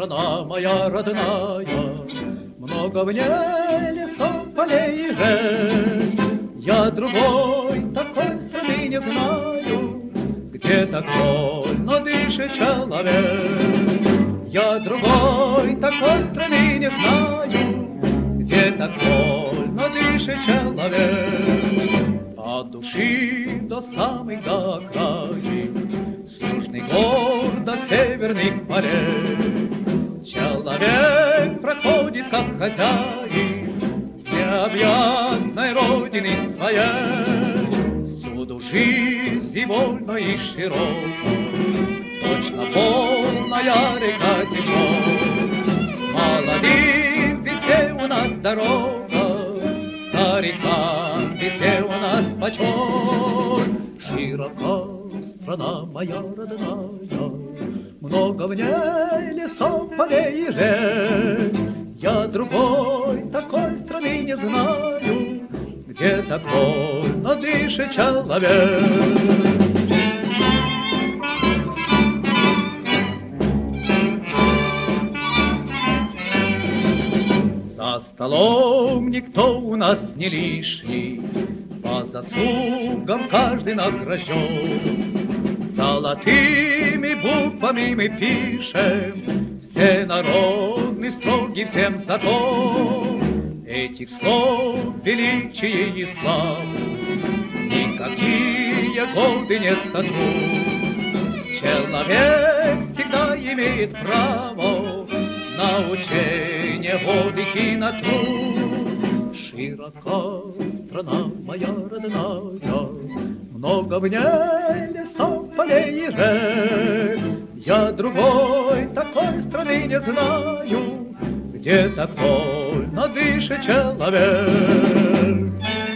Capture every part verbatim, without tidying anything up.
страна моя родная, много в ней лесов, полей и рек. Я другой такой страны не знаю, где так вольно дышит человек. Я другой такой страны не знаю, где так вольно дышит человек. От души до самых до окраин, с южных гор до северных морей, человек проходит как хозяин необъятной родины своей. Всюду жизнь вольна и широка, точно полная река течет. Молодым везде у нас дорога, старикам везде у нас почет. Широка страна моя родная, много в ней лесов, полей и рек. Я другой такой страны не знаю, где так вольно дышит человек. За столом никто у нас не лишний, по заслугам каждый награжден. Золотыми буквами мы пишем все народный строгий всем закон. Этих слов величие и славы никакие годы не сотрут. Человек всегда имеет право на учение, отдых и на труд. Широка страна моя родная, много в ней лесов, полей и рек. Я другой такой страны не знаю, где так вольно дышит человек.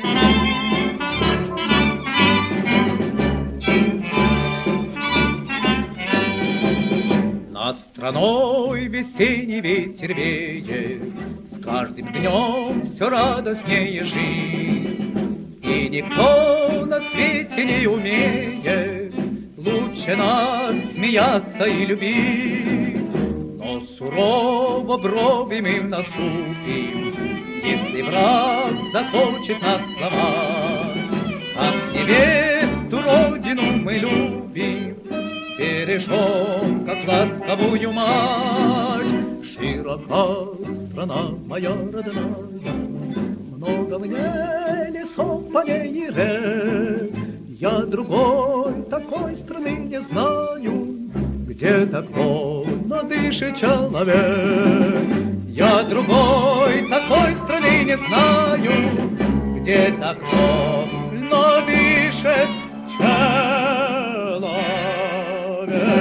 Над страной весенний ветер веет, с каждым днем все радостнее жить. И никто на свете не умеет лучше нас смеяться и любить. Но сурово брови мы насупим, если враг захочет нас сломать. Как невесту родину мы любим, бережем, как ласковую мать. Широка страна моя родная, много в ней лесов, полей и рек. Я другой такой страны не знаю, где так вольно дышит человек. Я другой такой страны не знаю, где так вольно дышит человек.